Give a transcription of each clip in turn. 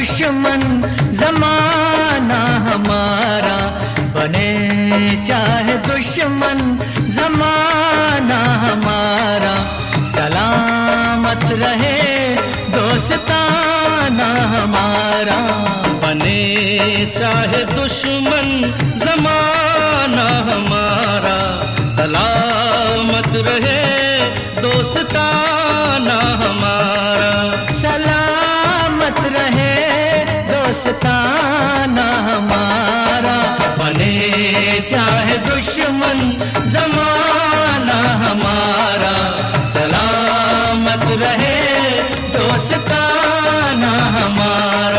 दुश्मन जमाना हमारा, बने चाहे दुश्मन जमाना हमारा, सलामत रहे दोस्ताना हमारा। बने चाहे दुश्मन जमाना हमारा, सलामत रहे दोस्ताना हमारा। सलामत रहे दोस्ताना हमारा, बने चाहे दुश्मन जमाना हमारा, सलामत रहे दोस्ताना हमारा।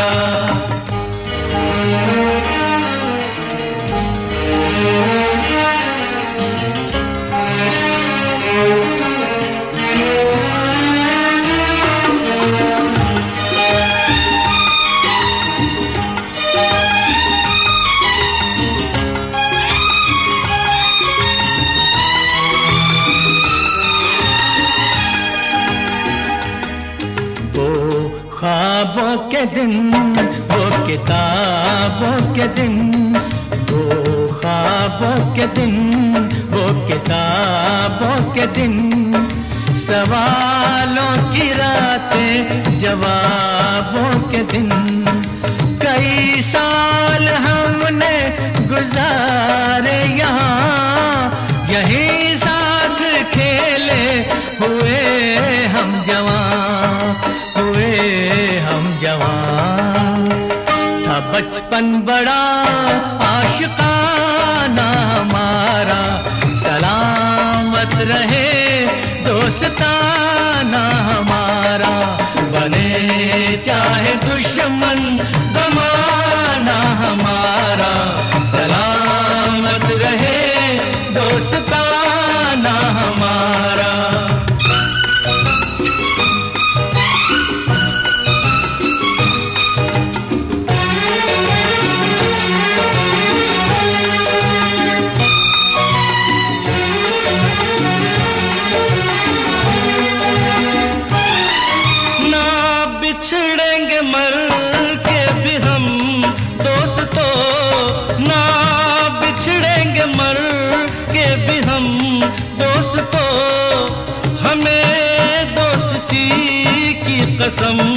ख्वाबों के दिन, वो किताबों के दिन, वो ख्वाबों के दिन, वो किताबों के दिन, सवालों की रातें जवाबों के दिन। कई साल हमने गुजारे यहाँ, यही साथ खेले हुए हम जवां, हुए हम जवां। था बचपन बड़ा आशिकाना हमारा, सलामत रहे दोस्ताना हमारा। बने चाहे दुश्मन जमाना हमारा, सलामत रहे दोस्ताना हमारा। बिछड़ेंगे मर के भी हम दोस्तों, ना बिछड़ेंगे मर के भी हम दोस्तों। हमें दोस्ती की कसम